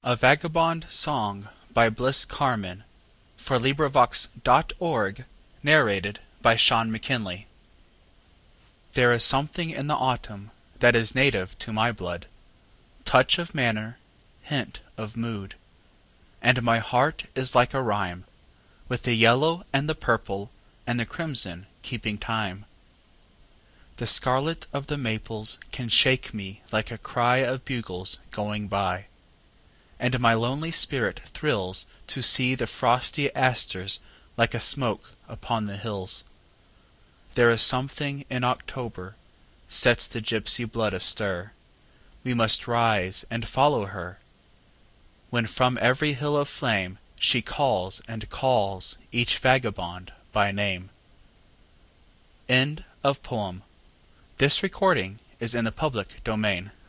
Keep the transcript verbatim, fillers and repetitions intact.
A Vagabond Song by Bliss Carman for LibriVox dot org, narrated by Sean McKinley. There is something in the autumn that is native to my blood, touch of manner, hint of mood, and my heart is like a rhyme, with the yellow and the purple and the crimson keeping time. The scarlet of the maples can shake me like a cry of bugles going by, and my lonely spirit thrills to see the frosty asters like a smoke upon the hills. There is something in October sets the gypsy blood astir. We must rise and follow her, when from every hill of flame she calls and calls each vagabond by name. End of poem. This recording is in the public domain.